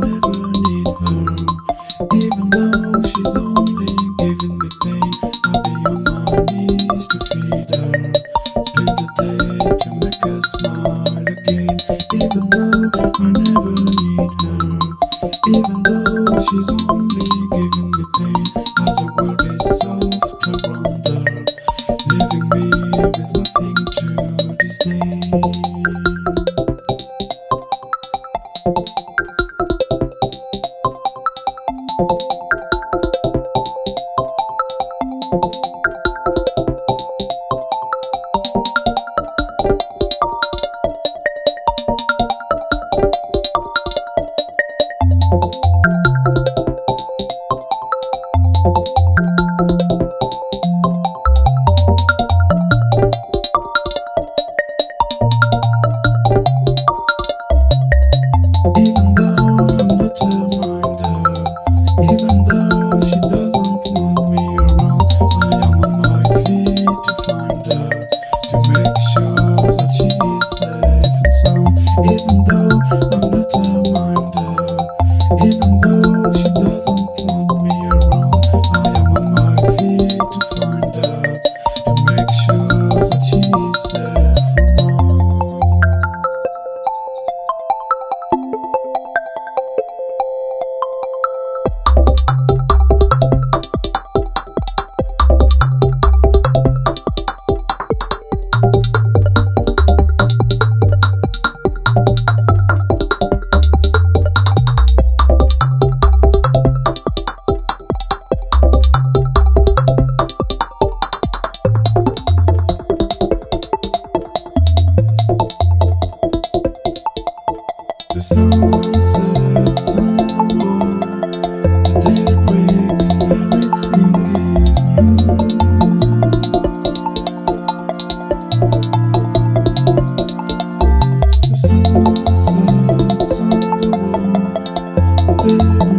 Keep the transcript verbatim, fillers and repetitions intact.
never need her. Even though she's only giving me pain, I'll be on my knees to feed her. Spend the day to make her smile again. Even though I never need her. Even though she's only giving me pain, as the world is soft around her, leaving me with nothing to disdain. Even though I'm not to mind her, even though she doesn't want me around, I am on my feet to find her, to make sure that she is safe and sound. Even though I'm not to mind her, even though she doesn't want me around, I am on my feet to find her, to make sure that she is safe from harm. The sun sets on the wall, the day breaks and everything is new. The sun sets on the wall, the day